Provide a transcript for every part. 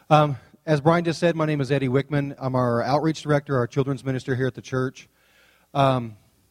As Brian just said, my name is Eddie Wickman. I'm our outreach director, our children's minister here at the church. I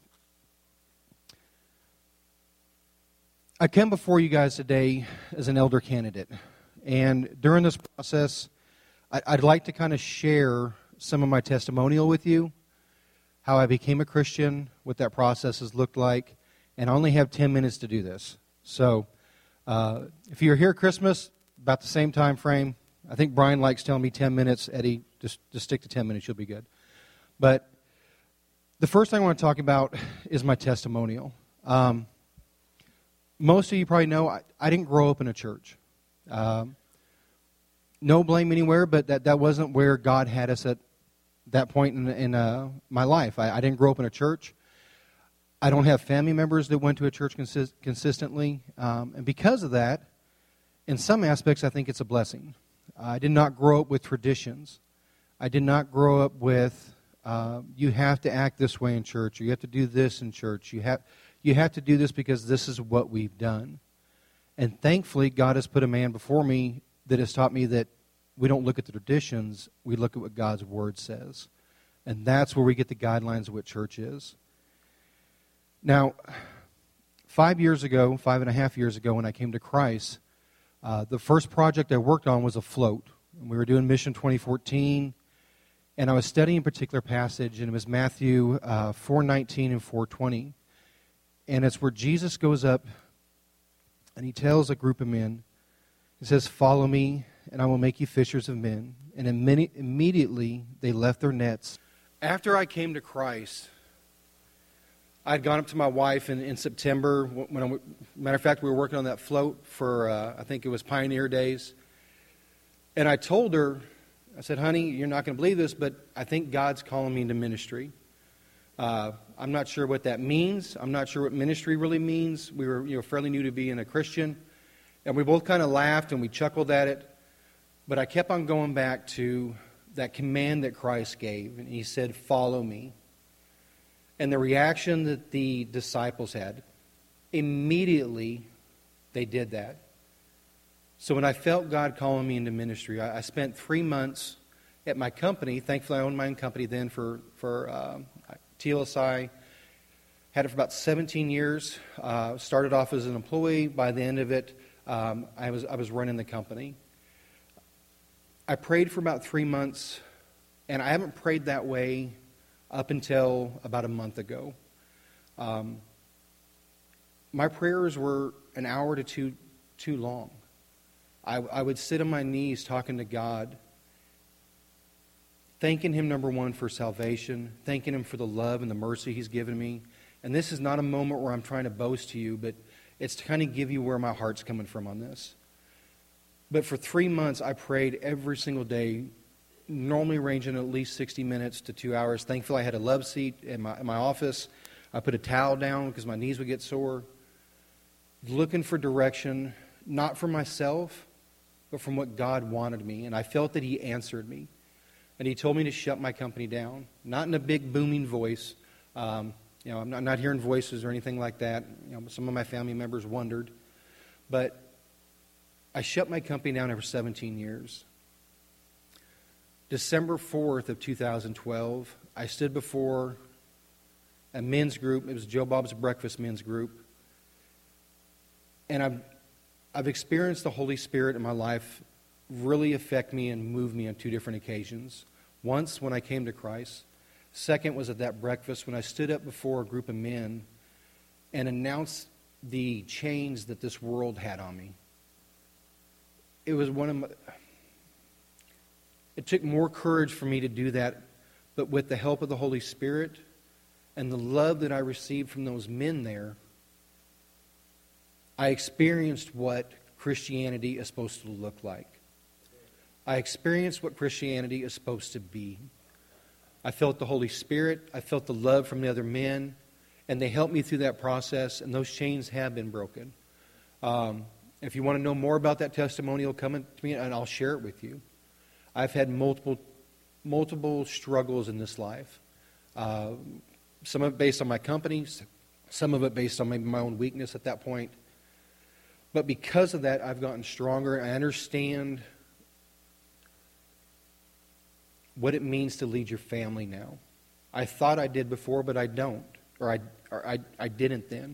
come before you guys today as an elder candidate. And during this process, I'd like to kind of share some of my testimonial with you, how I became a Christian, what that process has looked like, and I only have 10 minutes to do this. So if you're here Christmas, about the same time frame, I think Brian likes telling me 10 minutes. Eddie, just stick to 10 minutes, you'll be good. But the first thing I want to talk about is my testimonial. Most of you probably know I didn't grow up in a church. No blame anywhere, but that wasn't where God had us at that point in my life. I didn't grow up in a church. I don't have family members that went to a church consistently. And because of that, in some aspects, I think it's a blessing. I did not grow up with traditions. I did not grow up with, you have to act this way in church, or you have to do this in church. You have to do this because this is what we've done. And thankfully, God has put a man before me that has taught me that we don't look at the traditions, we look at what God's Word says. And that's where we get the guidelines of what church is. Now, 5 years ago, 5.5 years ago, when I came to Christ, the first project I worked on was a float. We were doing Mission 2014, and I was studying a particular passage, and it was Matthew 4:19 and 4:20. And it's where Jesus goes up, and he tells a group of men, he says, "Follow me, and I will make you fishers of men." And immediately they left their nets. After I came to Christ, I'd gone up to my wife in September. Matter of fact, we were working on that float for, I think it was Pioneer Days. And I told her, I said, "Honey, you're not going to believe this, but I think God's calling me into ministry. I'm not sure what that means. I'm not sure what ministry really means." We were fairly new to being a Christian. And we both kind of laughed and we chuckled at it. But I kept on going back to that command that Christ gave. And he said, "Follow me." And the reaction that the disciples had, immediately they did that. So when I felt God calling me into ministry, I spent 3 months at my company. Thankfully, I owned my own company then for TLSI. Had it for about 17 years. Started off as an employee. By the end of it, I was running the company. I prayed for about 3 months, and I haven't prayed that way up until about a month ago. My prayers were an hour to two too long. I would sit on my knees talking to God, thanking Him, number one, for salvation, thanking Him for the love and the mercy He's given me. And this is not a moment where I'm trying to boast to you, but it's to kind of give you where my heart's coming from on this. But for 3 months, I prayed every single day, normally ranging at least 60 minutes to 2 hours. Thankfully, I had a love seat in my office. I put a towel down because my knees would get sore. Looking for direction, not from myself, but from what God wanted me. And I felt that He answered me. And He told me to shut my company down. Not in a big booming voice. I'm not hearing voices or anything like that. Some of my family members wondered. But I shut my company down for 17 years. December 4th of 2012, I stood before a men's group. It was Joe Bob's Breakfast men's group. And I've experienced the Holy Spirit in my life really affect me and move me on 2 different occasions. Once when I came to Christ. Second was at that breakfast when I stood up before a group of men and announced the chains that this world had on me. It was it took more courage for me to do that, but with the help of the Holy Spirit and the love that I received from those men there, I experienced what Christianity is supposed to look like. I experienced what Christianity is supposed to be. I felt the Holy Spirit. I felt the love from the other men. And they helped me through that process. And those chains have been broken. If you want to know more about that testimonial, come to me and I'll share it with you. I've had multiple struggles in this life. Some of it based on my company. Some of it based on maybe my own weakness at that point. But because of that, I've gotten stronger. I understand what it means to lead your family now. I thought I did before, but I don't, or I didn't then.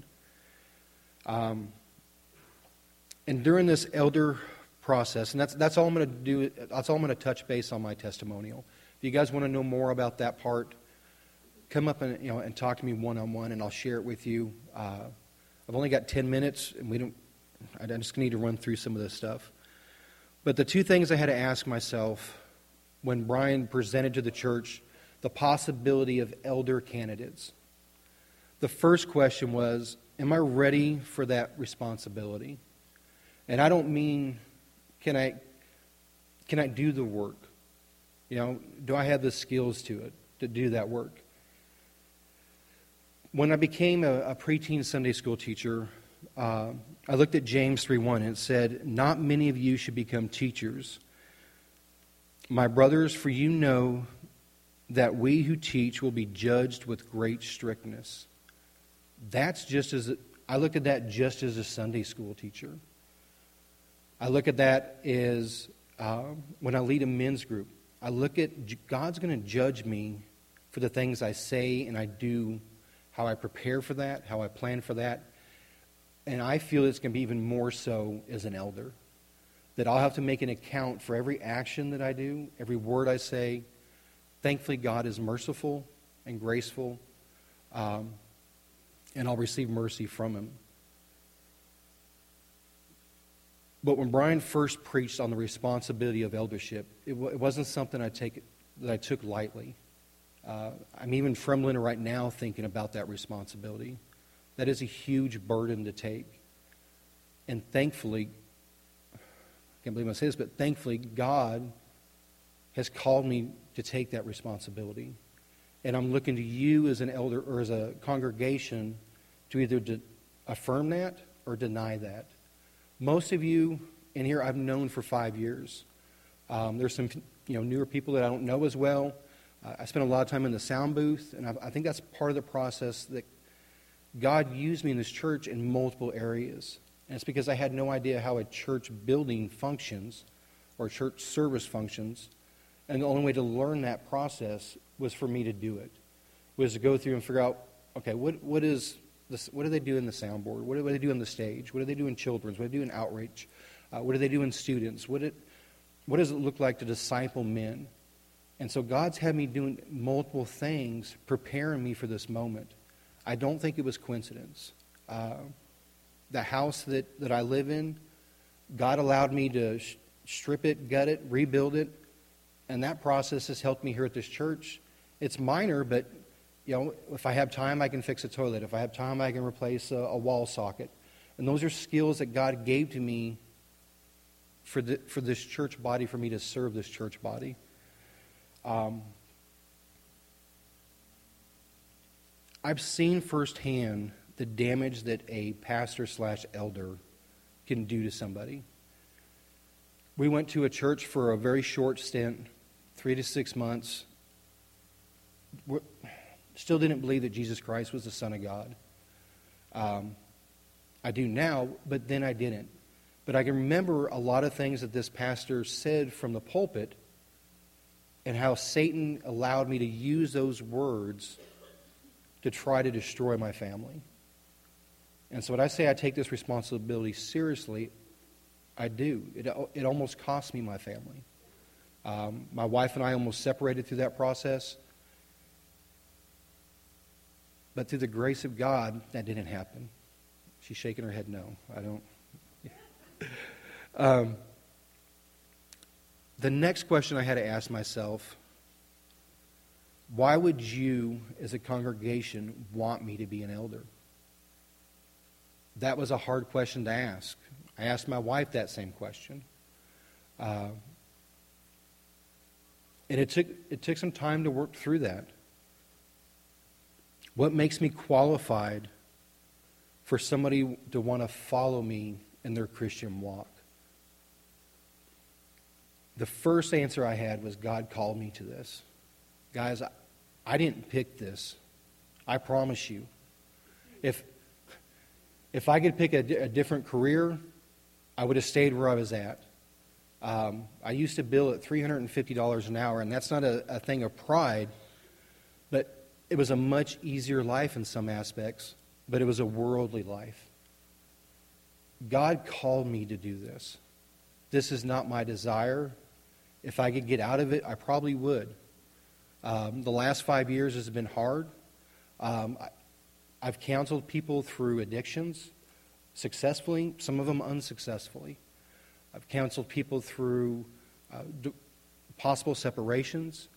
And during this elder process, and that's all I'm going to do. That's all I'm going to touch base on my testimonial. If you guys want to know more about that part, come up and talk to me one-on-one, and I'll share it with you. I've only got 10 minutes, and I just need to run through some of this stuff. But the two things I had to ask myself when Brian presented to the church the possibility of elder candidates. The first question was, am I ready for that responsibility? And I don't mean, can I do the work? Do I have the skills to do that work? When I became a preteen Sunday school teacher, I looked at James 3:1, and it said, "Not many of you should become teachers. My brothers, for you know that we who teach will be judged with great strictness." I look at that just as a Sunday school teacher. I look at that as when I lead a men's group. I look at God's going to judge me for the things I say and I do, how I prepare for that, how I plan for that. And I feel it's going to be even more so as an elder. That I'll have to make an account for every action that I do, every word I say. Thankfully, God is merciful and graceful, and I'll receive mercy from Him. But when Brian first preached on the responsibility of eldership, it wasn't something that I took lightly. I'm even trembling right now thinking about that responsibility. That is a huge burden to take. And thankfully, I can't believe I say this, but thankfully God has called me to take that responsibility. And I'm looking to you as an elder or as a congregation to either affirm that or deny that. Most of you in here I've known for 5 years. There's some newer people that I don't know as well. I spent a lot of time in the sound booth, and I think that's part of the process that God used me in this church in multiple areas. And it's because I had no idea how a church building functions or church service functions. And the only way to learn that process was for me to do it. Was to go through and figure out, okay, what do they do in the soundboard? What do they do on the stage? What do they do in children's? What do they do in outreach? What do they do in students? What does it look like to disciple men? And so God's had me doing multiple things, preparing me for this moment. I don't think it was coincidence. The house that I live in, God allowed me to strip it, gut it, rebuild it, and that process has helped me here at this church. It's minor, but if I have time, I can fix a toilet. If I have time, I can replace a wall socket. And those are skills that God gave to me for this church body, for me to serve this church body. I've seen firsthand the damage that a pastor/elder can do to somebody. We went to a church for a very short stint, 3 to 6 months. Still didn't believe that Jesus Christ was the Son of God. I do now, but then I didn't. But I can remember a lot of things that this pastor said from the pulpit and how Satan allowed me to use those words to try to destroy my family. And so when I say I take this responsibility seriously, I do. It almost cost me my family. My wife and I almost separated through that process. But through the grace of God, that didn't happen. She's shaking her head no. I don't. The next question I had to ask myself, why would you as a congregation want me to be an elder? That was a hard question to ask. I asked my wife that same question. And it took some time to work through that. What makes me qualified for somebody to want to follow me in their Christian walk? The first answer I had was God called me to this. Guys, I didn't pick this. I promise you. If I could pick a different career, I would have stayed where I was at. I used to bill at $350 an hour, and that's not a thing of pride, but it was a much easier life in some aspects, but it was a worldly life. God called me to do this. This is not my desire. If I could get out of it, I probably would. The last 5 years has been hard. I've counseled people through addictions successfully, some of them unsuccessfully. I've counseled people through possible separations.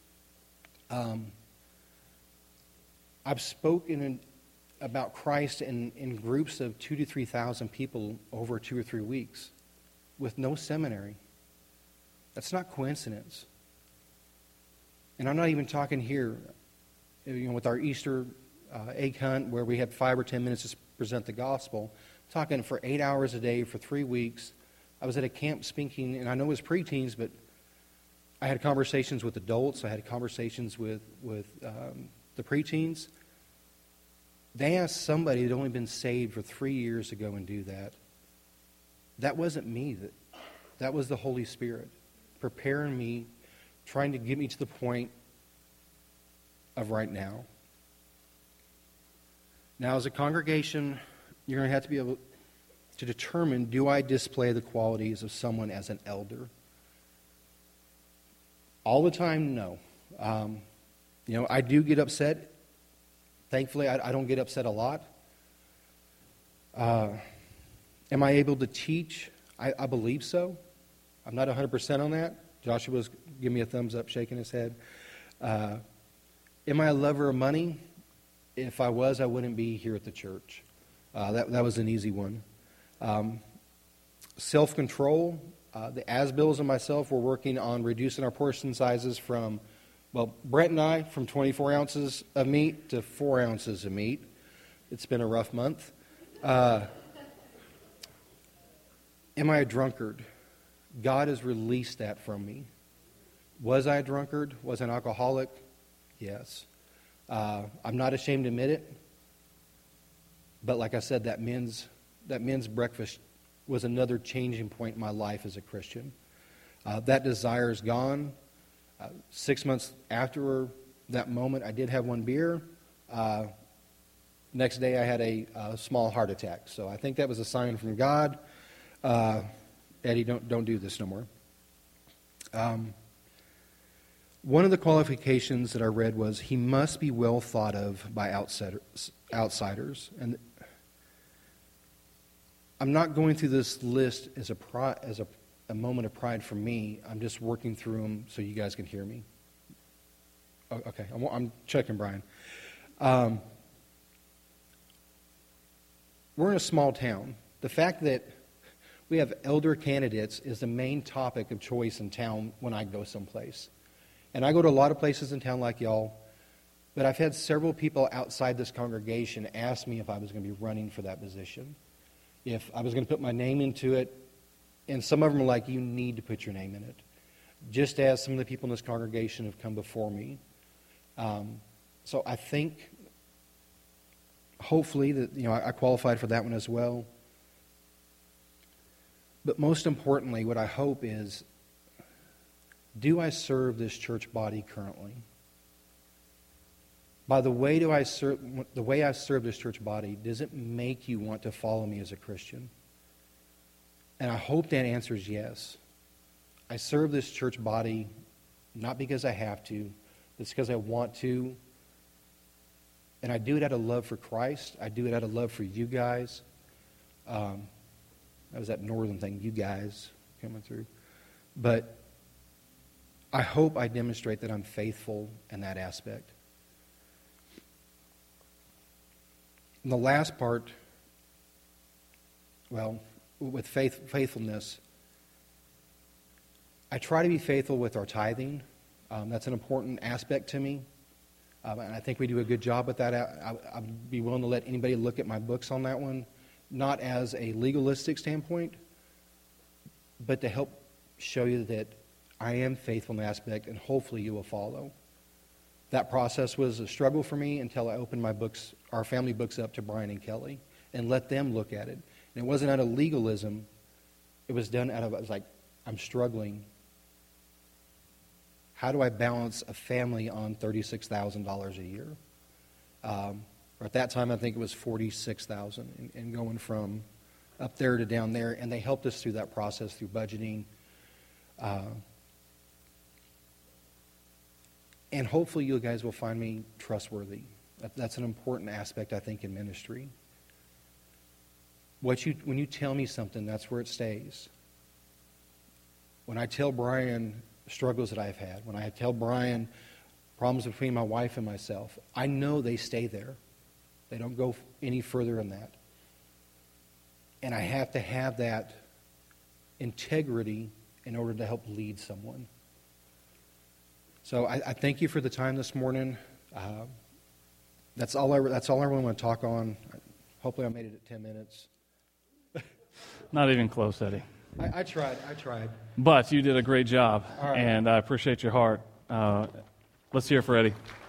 I've spoken about Christ in groups of 2,000 to 3,000 people over 2 or 3 weeks with no seminary. That's not coincidence. And I'm not even talking here, with our Easter egg hunt where we had 5 or 10 minutes to present the gospel. I'm talking for 8 hours a day for 3 weeks. I was at a camp speaking, and I know it was preteens, but I had conversations with adults. I had conversations with the preteens. They asked somebody who'd only been saved for 3 years to go and do that. That wasn't me. That was the Holy Spirit preparing me, trying to get me to the point of right now. Now, as a congregation, you're going to have to be able to determine, do I display the qualities of someone as an elder? All the time, no. I do get upset. Thankfully, I don't get upset a lot. Am I able to teach? I believe so. I'm not 100% on that. Joshua's giving me a thumbs up, shaking his head. Am I a lover of money? If I was, I wouldn't be here at the church. That was an easy one. Self-control. The Asbills and myself were working on reducing our portion sizes from, Brett and I, from 24 ounces of meat to 4 ounces of meat. It's been a rough month. Am I a drunkard? God has released that from me. Was I a drunkard? Was I an alcoholic? Yes. I'm not ashamed to admit it. But like I said, that men's breakfast was another changing point in my life as a Christian. That desire is gone. 6 months after that moment, I did have one beer. Next day, I had a small heart attack. So I think that was a sign from God. Eddie, don't do this no more. One of the qualifications that I read was he must be well thought of by outsiders. And I'm not going through this list as a moment of pride for me. I'm just working through them so you guys can hear me. Oh, okay, I'm checking Brian. We're in a small town. The fact that we have elder candidates is the main topic of choice in town when I go someplace. And I go to a lot of places in town like y'all, but I've had several people outside this congregation ask me if I was going to be running for that position, if I was going to put my name into it, and some of them are like, you need to put your name in it, just as some of the people in this congregation have come before me. So I think, hopefully, that I qualified for that one as well. But most importantly, what I hope is, do I serve this church body currently? By the way I serve this church body, does it make you want to follow me as a Christian? And I hope that answer is yes. I serve this church body not because I have to, it's because I want to. And I do it out of love for Christ. I do it out of love for you guys. That was that northern thing, you guys coming through. But I hope I demonstrate that I'm faithful in that aspect. And the last part, with faithfulness, I try to be faithful with our tithing. That's an important aspect to me. And I think we do a good job with that. I'd be willing to let anybody look at my books on that one, not as a legalistic standpoint, but to help show you that I am faithful in the aspect, and hopefully you will follow. That process was a struggle for me until I opened our family books up to Brian and Kelly, and let them look at it. And it wasn't out of legalism. It was done out of, I'm struggling. How do I balance a family on $36,000 a year? Or at that time, I think it was $46,000, and going from up there to down there. And they helped us through that process through budgeting. And hopefully you guys will find me trustworthy. That's an important aspect, I think, in ministry. When you tell me something, that's where it stays. When I tell Brian struggles that I've had, when I tell Brian problems between my wife and myself, I know they stay there. They don't go any further than that. And I have to have that integrity in order to help lead someone. So I thank you for the time this morning. That's all I really want to talk on. Hopefully I made it at 10 minutes. Not even close, Eddie. I tried. But you did a great job, All right. and I appreciate your heart. Let's hear it for Eddie.